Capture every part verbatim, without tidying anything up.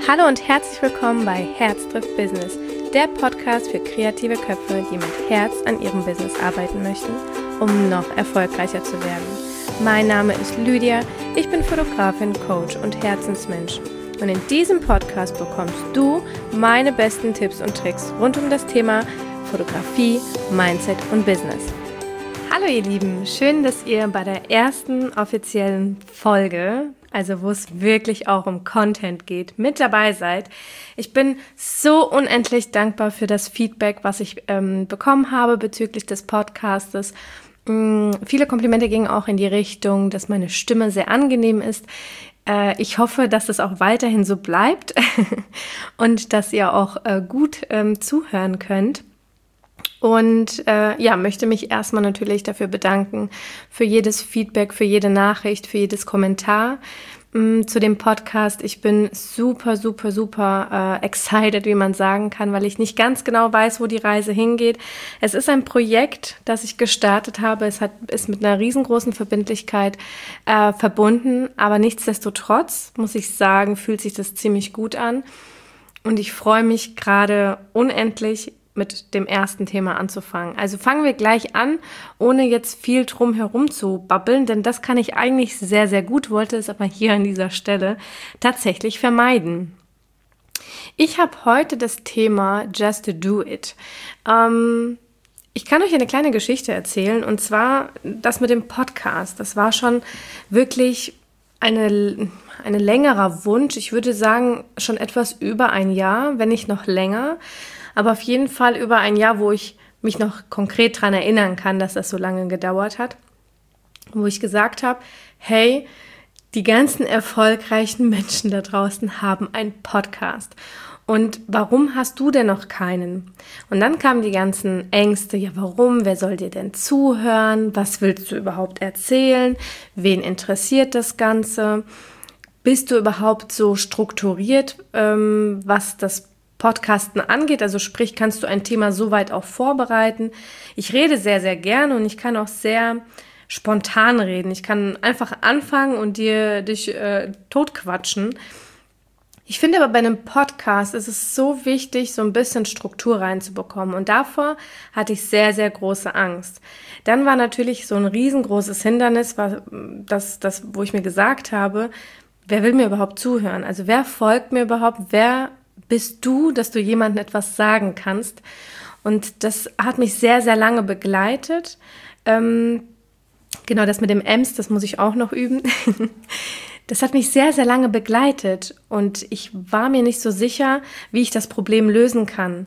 Hallo und herzlich willkommen bei Herz trifft Business, der Podcast für kreative Köpfe, die mit Herz an ihrem Business arbeiten möchten, um noch erfolgreicher zu werden. Mein Name ist Lydia, ich bin Fotografin, Coach und Herzensmensch. Und in diesem Podcast bekommst du meine besten Tipps und Tricks rund um das Thema Fotografie, Mindset und Business. Hallo ihr Lieben, schön, dass ihr bei der ersten offiziellen Folge, also wo es wirklich auch um Content geht, mit dabei seid. Ich bin so unendlich dankbar für das Feedback, was ich ähm, bekommen habe bezüglich des Podcastes. Ähm, viele Komplimente gingen auch in die Richtung, dass meine Stimme sehr angenehm ist. Äh, ich hoffe, dass es auch weiterhin so bleibt und dass ihr auch äh, gut ähm, zuhören könnt. Und äh, ja, möchte mich erstmal natürlich dafür bedanken, für jedes Feedback, für jede Nachricht, für jedes Kommentar mh, zu dem Podcast. Ich bin super, super, super äh, excited, wie man sagen kann, weil ich nicht ganz genau weiß, wo die Reise hingeht. Es ist ein Projekt, das ich gestartet habe. Es hat, ist mit einer riesengroßen Verbindlichkeit äh, verbunden, aber nichtsdestotrotz, muss ich sagen, fühlt sich das ziemlich gut an. Und ich freue mich gerade unendlich, mit dem ersten Thema anzufangen. Also fangen wir gleich an, ohne jetzt viel drum herum zu babbeln, denn das kann ich eigentlich sehr, sehr gut, wollte es aber hier an dieser Stelle tatsächlich vermeiden. Ich habe heute das Thema Just Do It. Ähm, ich kann euch eine kleine Geschichte erzählen, und zwar das mit dem Podcast. Das war schon wirklich eine, ein längerer Wunsch. Ich würde sagen, schon etwas über ein Jahr, wenn nicht noch länger. Aber auf jeden Fall über ein Jahr, wo ich mich noch konkret daran erinnern kann, dass das so lange gedauert hat. Wo ich gesagt habe, hey, die ganzen erfolgreichen Menschen da draußen haben einen Podcast. Und warum hast du denn noch keinen? Und dann kamen die ganzen Ängste, ja warum, wer soll dir denn zuhören? Was willst du überhaupt erzählen? Wen interessiert das Ganze? Bist du überhaupt so strukturiert, ähm, was das Podcasten angeht, also sprich, kannst du ein Thema so weit auch vorbereiten. Ich rede sehr, sehr gerne und ich kann auch sehr spontan reden. Ich kann einfach anfangen und dir dich äh, totquatschen. Ich finde aber bei einem Podcast ist es so wichtig, so ein bisschen Struktur reinzubekommen, und davor hatte ich sehr, sehr große Angst. Dann war natürlich so ein riesengroßes Hindernis, war das, das, wo ich mir gesagt habe, wer will mir überhaupt zuhören? Also wer folgt mir überhaupt? Wer bist du, dass du jemandem etwas sagen kannst? Und das hat mich sehr, sehr lange begleitet. Ähm, genau, das mit dem Ems, das muss ich auch noch üben. Das hat mich sehr, sehr lange begleitet und ich war mir nicht so sicher, wie ich das Problem lösen kann.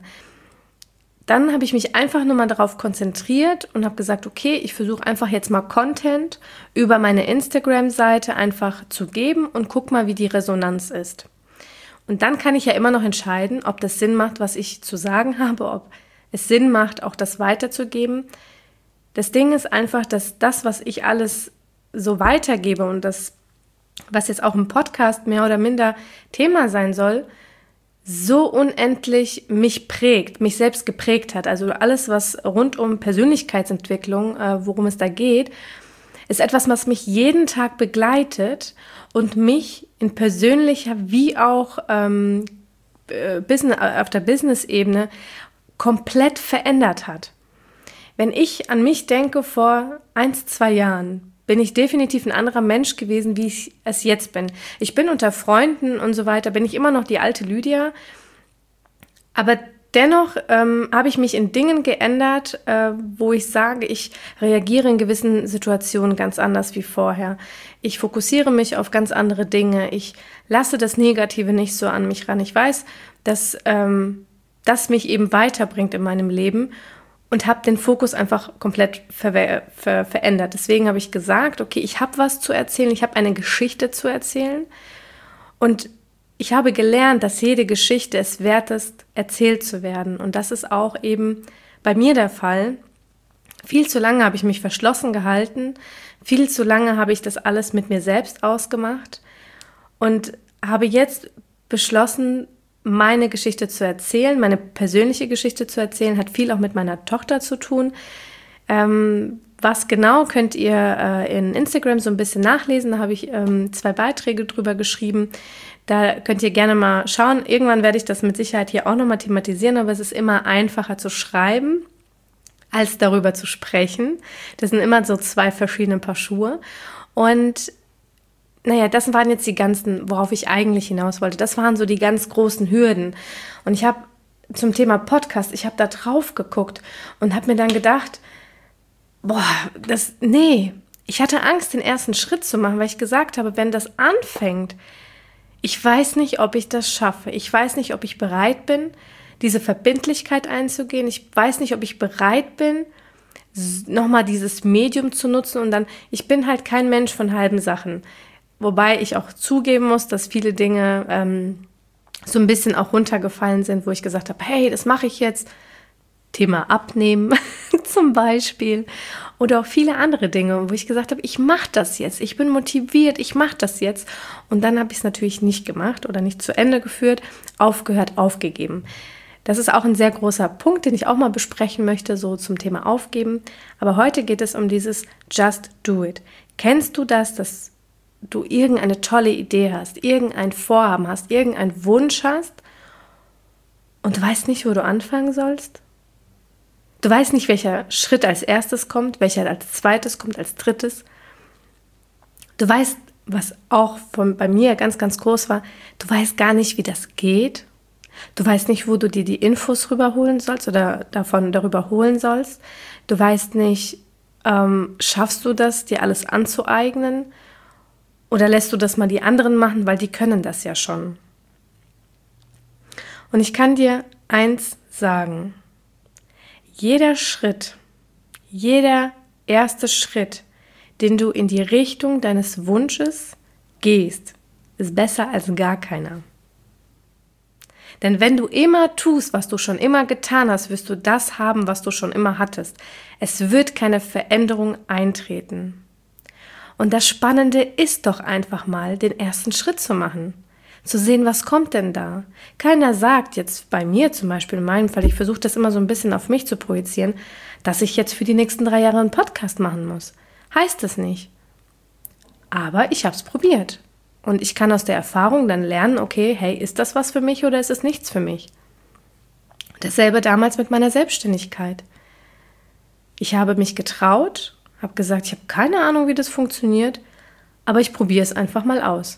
Dann habe ich mich einfach nur mal darauf konzentriert und habe gesagt, okay, ich versuche einfach jetzt mal Content über meine Instagram-Seite einfach zu geben und guck mal, wie die Resonanz ist. Und dann kann ich ja immer noch entscheiden, ob das Sinn macht, was ich zu sagen habe, ob es Sinn macht, auch das weiterzugeben. Das Ding ist einfach, dass das, was ich alles so weitergebe und das, was jetzt auch im Podcast mehr oder minder Thema sein soll, so unendlich mich prägt, mich selbst geprägt hat. Also alles, was rund um Persönlichkeitsentwicklung, äh, worum es da geht, ist etwas, was mich jeden Tag begleitet und mich in persönlicher wie auch ähm, Business, auf der Business-Ebene komplett verändert hat. Wenn ich an mich denke, vor eins, zwei Jahren, bin ich definitiv ein anderer Mensch gewesen, wie ich es jetzt bin. Ich bin unter Freunden und so weiter, bin ich immer noch die alte Lydia, aber dennoch ähm, habe ich mich in Dingen geändert, äh, wo ich sage, ich reagiere in gewissen Situationen ganz anders wie vorher. Ich fokussiere mich auf ganz andere Dinge. Ich lasse das Negative nicht so an mich ran. Ich weiß, dass ähm, das mich eben weiterbringt in meinem Leben und habe den Fokus einfach komplett ver- ver- verändert. Deswegen habe ich gesagt, okay, ich habe was zu erzählen, ich habe eine Geschichte zu erzählen und ich habe gelernt, dass jede Geschichte es wert ist, erzählt zu werden. Und das ist auch eben bei mir der Fall. Viel zu lange habe ich mich verschlossen gehalten. Viel zu lange habe ich das alles mit mir selbst ausgemacht. Und habe jetzt beschlossen, meine Geschichte zu erzählen, meine persönliche Geschichte zu erzählen. Hat viel auch mit meiner Tochter zu tun. Ähm, was genau, könnt ihr äh, in Instagram so ein bisschen nachlesen. Da habe ich ähm, zwei Beiträge drüber geschrieben. Da könnt ihr gerne mal schauen. Irgendwann werde ich das mit Sicherheit hier auch nochmal thematisieren, aber es ist immer einfacher zu schreiben, als darüber zu sprechen. Das sind immer so zwei verschiedene Paar Schuhe. Und naja, das waren jetzt die ganzen, worauf ich eigentlich hinaus wollte. Das waren so die ganz großen Hürden. Und ich habe zum Thema Podcast, ich habe da drauf geguckt und habe mir dann gedacht, boah, das, nee, ich hatte Angst, den ersten Schritt zu machen, weil ich gesagt habe, wenn das anfängt, ich weiß nicht, ob ich das schaffe. Ich weiß nicht, ob ich bereit bin, diese Verbindlichkeit einzugehen. Ich weiß nicht, ob ich bereit bin, nochmal dieses Medium zu nutzen. Und dann, ich bin halt kein Mensch von halben Sachen. Wobei ich auch zugeben muss, dass viele Dinge ähm, so ein bisschen auch runtergefallen sind, wo ich gesagt habe, hey, das mache ich jetzt. Thema Abnehmen zum Beispiel. Oder auch viele andere Dinge, wo ich gesagt habe, ich mache das jetzt. Ich bin motiviert, ich mache das jetzt. Und dann habe ich es natürlich nicht gemacht oder nicht zu Ende geführt, aufgehört, aufgegeben. Das ist auch ein sehr großer Punkt, den ich auch mal besprechen möchte, so zum Thema Aufgeben. Aber heute geht es um dieses Just Do It. Kennst du das, dass du irgendeine tolle Idee hast, irgendein Vorhaben hast, irgendeinen Wunsch hast und du weißt nicht, wo du anfangen sollst? Du weißt nicht, welcher Schritt als erstes kommt, welcher als zweites kommt, als drittes. Du weißt, was auch von, bei mir ganz, ganz groß war, du weißt gar nicht, wie das geht. Du weißt nicht, wo du dir die Infos rüberholen sollst oder davon darüber holen sollst. Du weißt nicht, ähm, schaffst du das, dir alles anzueignen? Oder lässt du das mal die anderen machen, weil die können das ja schon. Und ich kann dir eins sagen. Jeder Schritt, jeder erste Schritt, den du in die Richtung deines Wunsches gehst, ist besser als gar keiner. Denn wenn du immer tust, was du schon immer getan hast, wirst du das haben, was du schon immer hattest. Es wird keine Veränderung eintreten. Und das Spannende ist doch einfach mal, den ersten Schritt zu machen. Zu sehen, was kommt denn da? Keiner sagt jetzt bei mir zum Beispiel, in meinem Fall, ich versuche das immer so ein bisschen auf mich zu projizieren, dass ich jetzt für die nächsten drei Jahre einen Podcast machen muss. Heißt es nicht. Aber ich habe es probiert. Und ich kann aus der Erfahrung dann lernen, okay, hey, ist das was für mich oder ist es nichts für mich? Dasselbe damals mit meiner Selbstständigkeit. Ich habe mich getraut, habe gesagt, ich habe keine Ahnung, wie das funktioniert, aber ich probiere es einfach mal aus.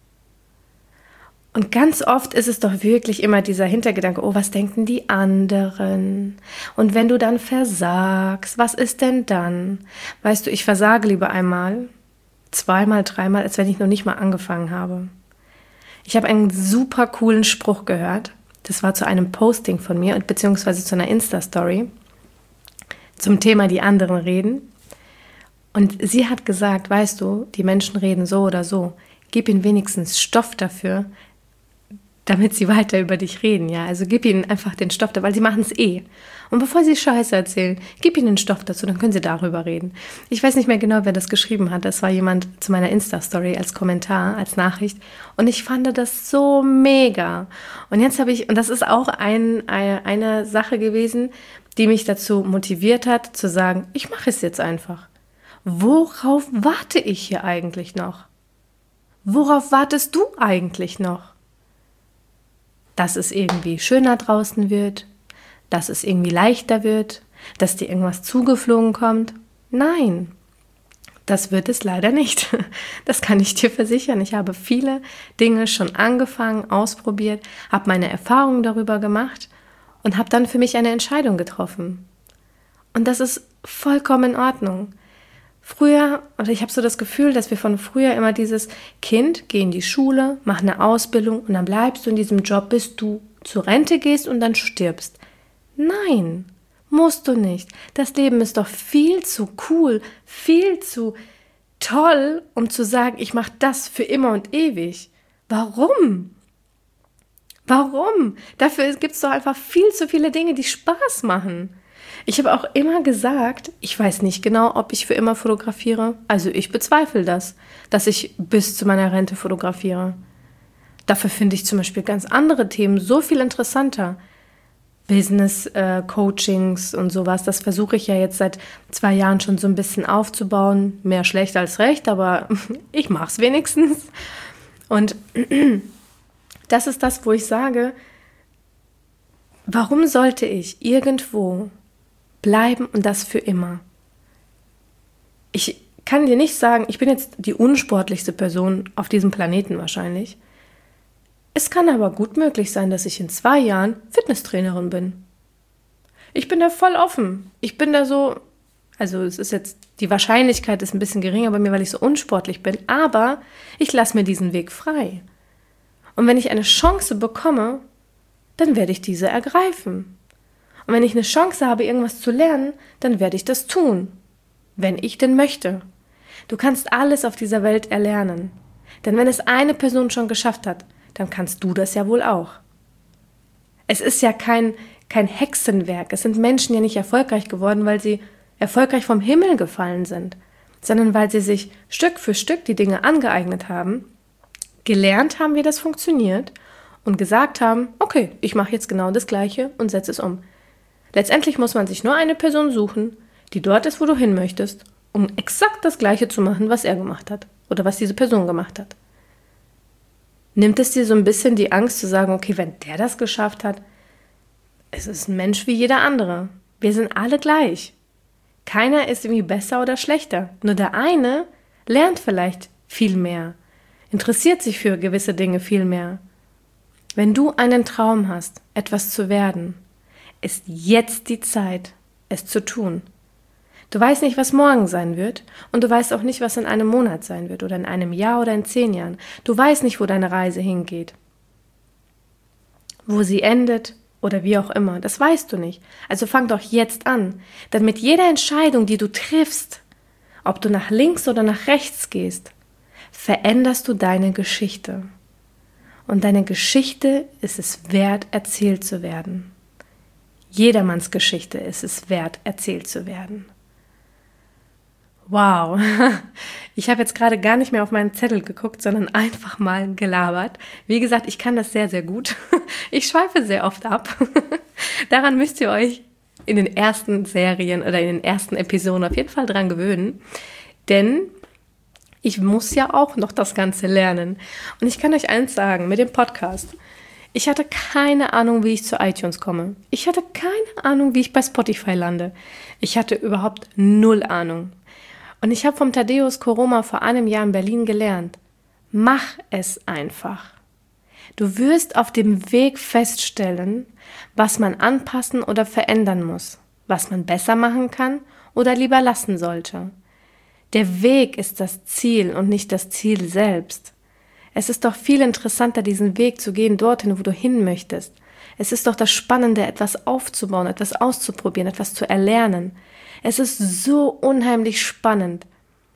Und ganz oft ist es doch wirklich immer dieser Hintergedanke, oh, was denken die anderen? Und wenn du dann versagst, was ist denn dann? Weißt du, ich versage lieber einmal, zweimal, dreimal, als wenn ich noch nicht mal angefangen habe. Ich habe einen super coolen Spruch gehört. Das war zu einem Posting von mir, beziehungsweise zu einer Insta-Story zum Thema die anderen reden. Und sie hat gesagt, weißt du, die Menschen reden so oder so. Gib ihnen wenigstens Stoff dafür, damit sie weiter über dich reden, ja. Also gib ihnen einfach den Stoff, weil sie machen es eh. Und bevor sie Scheiße erzählen, gib ihnen den Stoff dazu, dann können sie darüber reden. Ich weiß nicht mehr genau, wer das geschrieben hat. Das war jemand zu meiner Insta-Story als Kommentar, als Nachricht. Und ich fand das so mega. Und jetzt habe ich, und das ist auch ein, eine Sache gewesen, die mich dazu motiviert hat, zu sagen, ich mache es jetzt einfach. Worauf warte ich hier eigentlich noch? Worauf wartest du eigentlich noch? Dass es irgendwie schöner draußen wird, dass es irgendwie leichter wird, dass dir irgendwas zugeflogen kommt. Nein, das wird es leider nicht. Das kann ich dir versichern. Ich habe viele Dinge schon angefangen, ausprobiert, habe meine Erfahrungen darüber gemacht und habe dann für mich eine Entscheidung getroffen. Und das ist vollkommen in Ordnung. Früher, oder ich habe so das Gefühl, dass wir von früher immer dieses Kind, geh in die Schule, mach eine Ausbildung und dann bleibst du in diesem Job, bis du zur Rente gehst und dann stirbst. Nein, musst du nicht. Das Leben ist doch viel zu cool, viel zu toll, um zu sagen, ich mache das für immer und ewig. Warum? Warum? Dafür gibt es doch einfach viel zu viele Dinge, die Spaß machen. Ich habe auch immer gesagt, ich weiß nicht genau, ob ich für immer fotografiere. Also ich bezweifle das, dass ich bis zu meiner Rente fotografiere. Dafür finde ich zum Beispiel ganz andere Themen so viel interessanter. Business-Coachings äh, und sowas, das versuche ich ja jetzt seit zwei Jahren schon so ein bisschen aufzubauen. Mehr schlecht als recht, aber ich mache es wenigstens. Und Das ist das, wo ich sage, warum sollte ich irgendwo bleiben und das für immer? Ich kann dir nicht sagen, ich bin jetzt die unsportlichste Person auf diesem Planeten wahrscheinlich. Es kann aber gut möglich sein, dass ich in zwei Jahren Fitnesstrainerin bin. Ich bin da voll offen. Ich bin da so, also es ist jetzt, die Wahrscheinlichkeit ist ein bisschen geringer bei mir, weil ich so unsportlich bin, aber ich lasse mir diesen Weg frei. Und wenn ich eine Chance bekomme, dann werde ich diese ergreifen. Und wenn ich eine Chance habe, irgendwas zu lernen, dann werde ich das tun. Wenn ich denn möchte. Du kannst alles auf dieser Welt erlernen. Denn wenn es eine Person schon geschafft hat, dann kannst du das ja wohl auch. Es ist ja kein, kein Hexenwerk. Es sind Menschen ja nicht erfolgreich geworden, weil sie erfolgreich vom Himmel gefallen sind, sondern weil sie sich Stück für Stück die Dinge angeeignet haben, gelernt haben, wie das funktioniert und gesagt haben, okay, ich mache jetzt genau das Gleiche und setze es um. Letztendlich muss man sich nur eine Person suchen, die dort ist, wo du hin möchtest, um exakt das Gleiche zu machen, was er gemacht hat oder was diese Person gemacht hat. Nimmt es dir so ein bisschen die Angst zu sagen, okay, wenn der das geschafft hat, es ist ein Mensch wie jeder andere. Wir sind alle gleich. Keiner ist irgendwie besser oder schlechter. Nur der eine lernt vielleicht viel mehr, interessiert sich für gewisse Dinge viel mehr. Wenn du einen Traum hast, etwas zu werden, ist jetzt die Zeit, es zu tun. Du weißt nicht, was morgen sein wird und du weißt auch nicht, was in einem Monat sein wird oder in einem Jahr oder in zehn Jahren. Du weißt nicht, wo deine Reise hingeht, wo sie endet oder wie auch immer. Das weißt du nicht. Also fang doch jetzt an, denn mit jeder Entscheidung, die du triffst, ob du nach links oder nach rechts gehst, veränderst du deine Geschichte. Und deine Geschichte ist es wert, erzählt zu werden. Jedermanns Geschichte ist es wert, erzählt zu werden. Wow, ich habe jetzt gerade gar nicht mehr auf meinen Zettel geguckt, sondern einfach mal gelabert. Wie gesagt, ich kann das sehr, sehr gut. Ich schweife sehr oft ab. Daran müsst ihr euch in den ersten Serien oder in den ersten Episoden auf jeden Fall dran gewöhnen, denn ich muss ja auch noch das Ganze lernen. Und ich kann euch eins sagen, mit dem Podcast, ich hatte keine Ahnung, wie ich zu iTunes komme. Ich hatte keine Ahnung, wie ich bei Spotify lande. Ich hatte überhaupt null Ahnung. Und ich habe vom Tadeusz Koroma vor einem Jahr in Berlin gelernt. Mach es einfach. Du wirst auf dem Weg feststellen, was man anpassen oder verändern muss, was man besser machen kann oder lieber lassen sollte. Der Weg ist das Ziel und nicht das Ziel selbst. Es ist doch viel interessanter, diesen Weg zu gehen, dorthin, wo du hin möchtest. Es ist doch das Spannende, etwas aufzubauen, etwas auszuprobieren, etwas zu erlernen. Es ist so unheimlich spannend.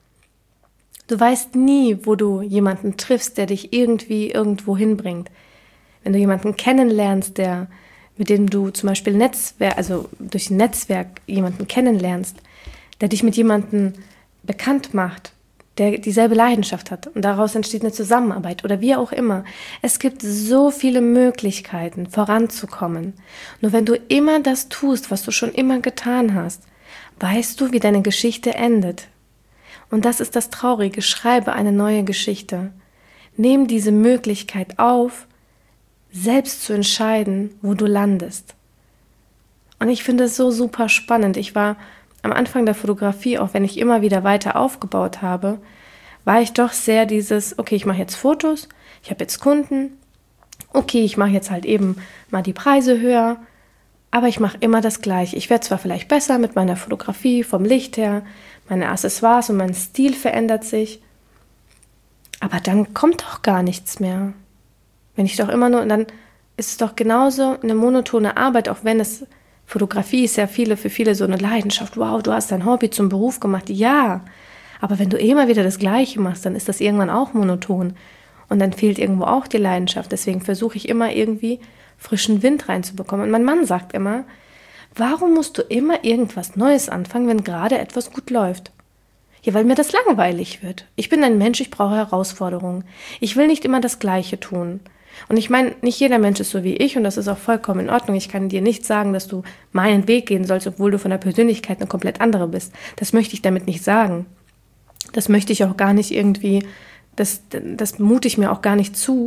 Du weißt nie, wo du jemanden triffst, der dich irgendwie irgendwo hinbringt. Wenn du jemanden kennenlernst, der, mit dem du zum Beispiel Netzwerk, also durch ein Netzwerk jemanden kennenlernst, der dich mit jemandem bekannt macht, der dieselbe Leidenschaft hat und daraus entsteht eine Zusammenarbeit oder wie auch immer. Es gibt so viele Möglichkeiten, voranzukommen. Nur wenn du immer das tust, was du schon immer getan hast, weißt du, wie deine Geschichte endet. Und das ist das Traurige. Schreibe eine neue Geschichte. Nimm diese Möglichkeit auf, selbst zu entscheiden, wo du landest. Und ich finde es so super spannend. Ich war am Anfang der Fotografie, auch wenn ich immer wieder weiter aufgebaut habe, war ich doch sehr dieses, okay, ich mache jetzt Fotos, ich habe jetzt Kunden, okay, ich mache jetzt halt eben mal die Preise höher, aber ich mache immer das Gleiche. Ich werde zwar vielleicht besser mit meiner Fotografie, vom Licht her, meine Accessoires und mein Stil verändert sich, aber dann kommt doch gar nichts mehr. Wenn ich doch immer nur, dann ist es doch genauso eine monotone Arbeit, auch wenn es, Fotografie ist ja viele, für viele so eine Leidenschaft. Wow, du hast dein Hobby zum Beruf gemacht. Ja, aber wenn du immer wieder das Gleiche machst, dann ist das irgendwann auch monoton. Und dann fehlt irgendwo auch die Leidenschaft. Deswegen versuche ich immer irgendwie frischen Wind reinzubekommen. Und mein Mann sagt immer, warum musst du immer irgendwas Neues anfangen, wenn gerade etwas gut läuft? Ja, weil mir das langweilig wird. Ich bin ein Mensch, ich brauche Herausforderungen. Ich will nicht immer das Gleiche tun. Und ich meine, nicht jeder Mensch ist so wie ich und das ist auch vollkommen in Ordnung. Ich kann dir nicht sagen, dass du meinen Weg gehen sollst, obwohl du von der Persönlichkeit eine komplett andere bist. Das möchte ich damit nicht sagen. Das möchte ich auch gar nicht irgendwie, das, das mute ich mir auch gar nicht zu,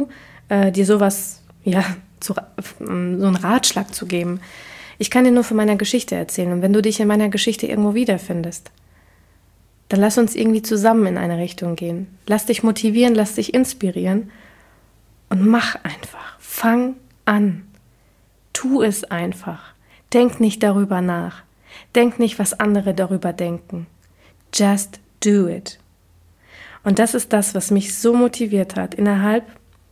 äh, dir sowas, ja, so, so einen Ratschlag zu geben. Ich kann dir nur von meiner Geschichte erzählen. Und wenn du dich in meiner Geschichte irgendwo wiederfindest, dann lass uns irgendwie zusammen in eine Richtung gehen. Lass dich motivieren, lass dich inspirieren und mach einfach. Fang an. Tu es einfach. Denk nicht darüber nach. Denk nicht, was andere darüber denken. Just do it. Und das ist das, was mich so motiviert hat, innerhalb,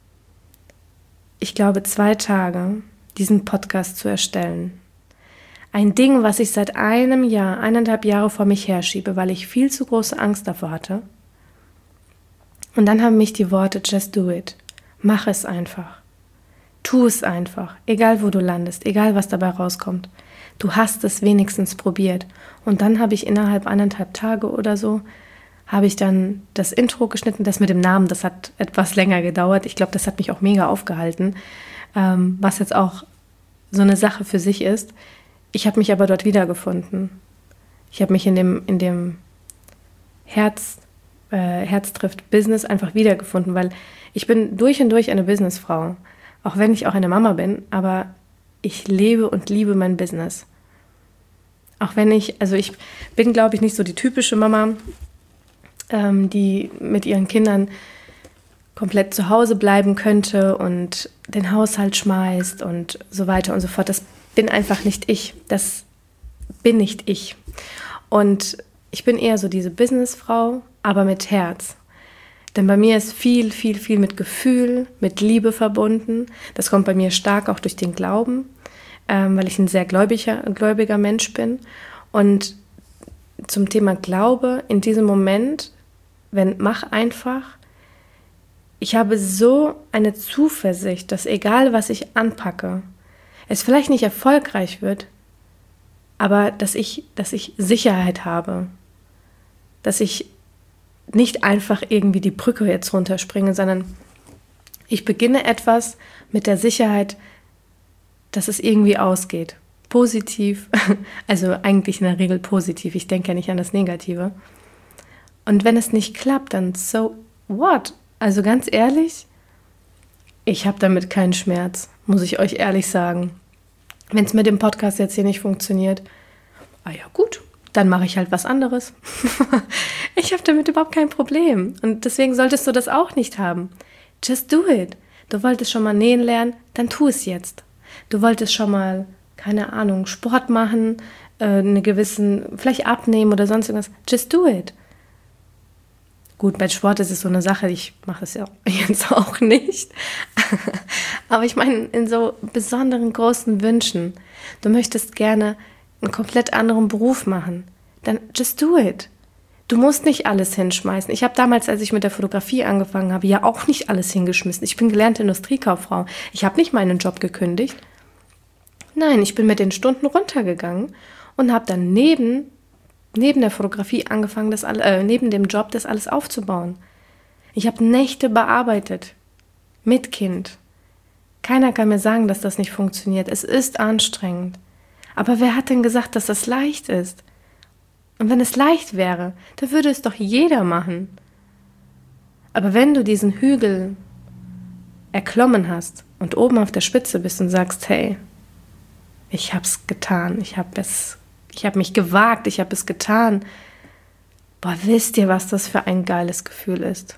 ich glaube, zwei Tage diesen Podcast zu erstellen. Ein Ding, was ich seit einem Jahr, eineinhalb Jahre vor mich herschiebe, weil ich viel zu große Angst davor hatte. Und dann haben mich die Worte just do it. Mach es einfach. Tu es einfach. Egal, wo du landest, egal, was dabei rauskommt. Du hast es wenigstens probiert. Und dann habe ich innerhalb eineinhalb Tage oder so, habe ich dann das Intro geschnitten. Das mit dem Namen, das hat etwas länger gedauert. Ich glaube, das hat mich auch mega aufgehalten, ähm, was jetzt auch so eine Sache für sich ist. Ich habe mich aber dort wiedergefunden. Ich habe mich in dem, in dem Herz, äh, Herz trifft Business einfach wiedergefunden, weil ich bin durch und durch eine Businessfrau. Auch wenn ich auch eine Mama bin, aber ich lebe und liebe mein Business. Auch wenn ich, also ich bin, glaube ich, nicht so die typische Mama, ähm, die mit ihren Kindern komplett zu Hause bleiben könnte und den Haushalt schmeißt und so weiter und so fort. Das bin einfach nicht ich. Das bin nicht ich. Und ich bin eher so diese Businessfrau, aber mit Herz. Denn bei mir ist viel, viel, viel mit Gefühl, mit Liebe verbunden. Das kommt bei mir stark auch durch den Glauben, ähm, weil ich ein sehr gläubiger, gläubiger Mensch bin. Und zum Thema Glaube, in diesem Moment, wenn mach einfach, ich habe so eine Zuversicht, dass egal, was ich anpacke, es vielleicht nicht erfolgreich wird, aber dass ich, dass ich Sicherheit habe, dass ich nicht einfach irgendwie die Brücke jetzt runterspringe, sondern ich beginne etwas mit der Sicherheit, dass es irgendwie ausgeht. Positiv, also eigentlich in der Regel positiv, ich denke ja nicht an das Negative. Und wenn es nicht klappt, dann so what? Also ganz ehrlich, ich habe damit keinen Schmerz, muss ich euch ehrlich sagen. Wenn es mit dem Podcast jetzt hier nicht funktioniert, ah ja gut, dann mache ich halt was anderes. Ich habe damit überhaupt kein Problem. Und deswegen solltest du das auch nicht haben. Just do it. Du wolltest schon mal nähen lernen, dann tu es jetzt. Du wolltest schon mal, keine Ahnung, Sport machen, äh, eine gewissen, vielleicht abnehmen oder sonst irgendwas. Just do it. Gut, bei Sport ist es so eine Sache, ich mache es ja jetzt auch nicht. Aber ich meine, in so besonderen großen Wünschen, du möchtest gerne einen komplett anderen Beruf machen, dann just do it. Du musst nicht alles hinschmeißen. Ich habe damals, als ich mit der Fotografie angefangen habe, ja auch nicht alles hingeschmissen. Ich bin gelernte Industriekauffrau. Ich habe nicht meinen Job gekündigt. Nein, ich bin mit den Stunden runtergegangen und habe dann neben neben der Fotografie angefangen, das alle, äh, neben dem Job das alles aufzubauen. Ich habe Nächte bearbeitet. Mit Kind. Keiner kann mir sagen, dass das nicht funktioniert. Es ist anstrengend. Aber wer hat denn gesagt, dass das leicht ist? Und wenn es leicht wäre, dann würde es doch jeder machen. Aber wenn du diesen Hügel erklommen hast und oben auf der Spitze bist und sagst, hey, ich hab's getan, ich hab es Ich habe mich gewagt, ich habe es getan. Boah, wisst ihr, was das für ein geiles Gefühl ist?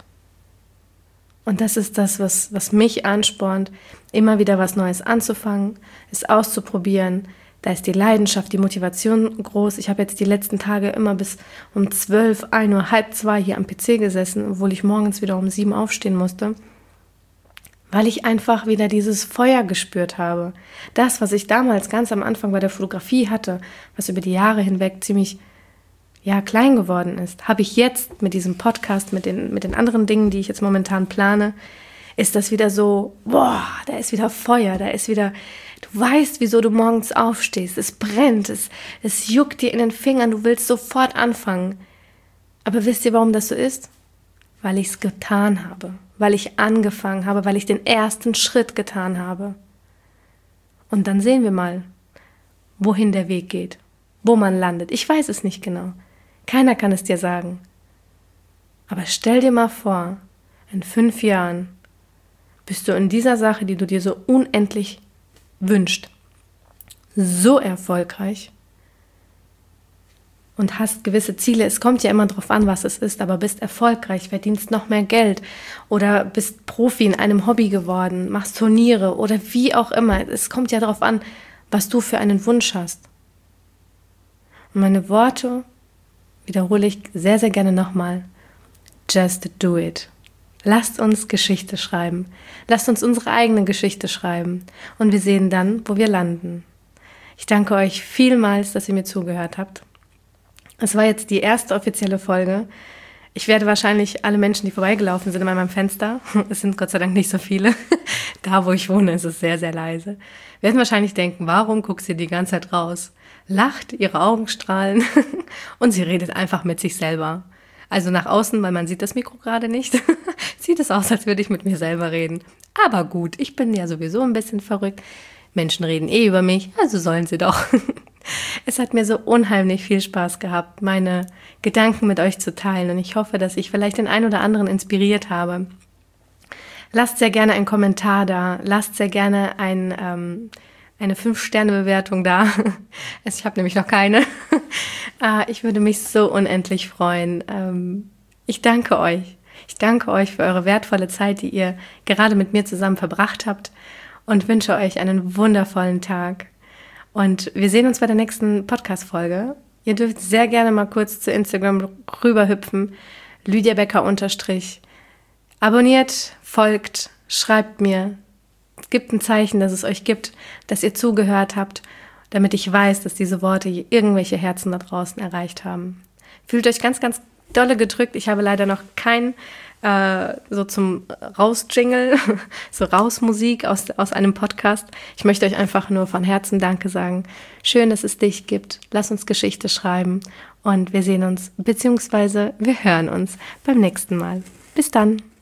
Und das ist das, was, was mich anspornt, immer wieder was Neues anzufangen, es auszuprobieren. Da ist die Leidenschaft, die Motivation groß. Ich habe jetzt die letzten Tage immer bis um zwölf, ein Uhr, halb zwei hier am P C gesessen, obwohl ich morgens wieder um sieben aufstehen musste, weil ich einfach wieder dieses Feuer gespürt habe. Das, was ich damals ganz am Anfang bei der Fotografie hatte, was über die Jahre hinweg ziemlich ja, klein geworden ist, habe ich jetzt mit diesem Podcast, mit den, mit den anderen Dingen, die ich jetzt momentan plane, ist das wieder so, boah, da ist wieder Feuer, da ist wieder, du weißt, wieso du morgens aufstehst, es brennt, es, es juckt dir in den Fingern, du willst sofort anfangen. Aber wisst ihr, warum das so ist? Weil ich es getan habe. Weil ich angefangen habe, weil ich den ersten Schritt getan habe. Und dann sehen wir mal, wohin der Weg geht, wo man landet. Ich weiß es nicht genau. Keiner kann es dir sagen. Aber stell dir mal vor, in fünf Jahren bist du in dieser Sache, die du dir so unendlich wünschst, so erfolgreich und hast gewisse Ziele. Es kommt ja immer darauf an, was es ist, aber bist erfolgreich, verdienst noch mehr Geld oder bist Profi in einem Hobby geworden, machst Turniere oder wie auch immer. Es kommt ja darauf an, was du für einen Wunsch hast. Und meine Worte wiederhole ich sehr, sehr gerne nochmal. Just do it. Lasst uns Geschichte schreiben. Lasst uns unsere eigene Geschichte schreiben. Und wir sehen dann, wo wir landen. Ich danke euch vielmals, dass ihr mir zugehört habt. Es war jetzt die erste offizielle Folge. Ich werde wahrscheinlich alle Menschen, die vorbeigelaufen sind an meinem Fenster, es sind Gott sei Dank nicht so viele, da wo ich wohne ist es sehr, sehr leise, werden wahrscheinlich denken, warum guckt sie die ganze Zeit raus? Lacht, ihre Augen strahlen und sie redet einfach mit sich selber. Also nach außen, weil man sieht das Mikro gerade nicht, sieht es aus, als würde ich mit mir selber reden. Aber gut, ich bin ja sowieso ein bisschen verrückt. Menschen reden eh über mich, also sollen sie doch. Es hat mir so unheimlich viel Spaß gehabt, meine Gedanken mit euch zu teilen und ich hoffe, dass ich vielleicht den einen oder anderen inspiriert habe. Lasst sehr gerne einen Kommentar da, lasst sehr gerne ein, ähm, eine fünf Sterne Bewertung da. Ich habe nämlich noch keine. Ich würde mich so unendlich freuen. Ich danke euch. Ich danke euch für eure wertvolle Zeit, die ihr gerade mit mir zusammen verbracht habt und wünsche euch einen wundervollen Tag. Und wir sehen uns bei der nächsten Podcast-Folge. Ihr dürft sehr gerne mal kurz zu Instagram rüberhüpfen. Lydia Becker unterstrich. Abonniert, folgt, schreibt mir. Es gibt ein Zeichen, dass es euch gibt, dass ihr zugehört habt, damit ich weiß, dass diese Worte irgendwelche Herzen da draußen erreicht haben. Fühlt euch ganz, ganz dolle gedrückt. Ich habe leider noch kein äh, so zum Rausjingle, so Rausmusik aus, aus einem Podcast. Ich möchte euch einfach nur von Herzen Danke sagen. Schön, dass es dich gibt. Lass uns Geschichte schreiben und wir sehen uns, beziehungsweise wir hören uns beim nächsten Mal. Bis dann.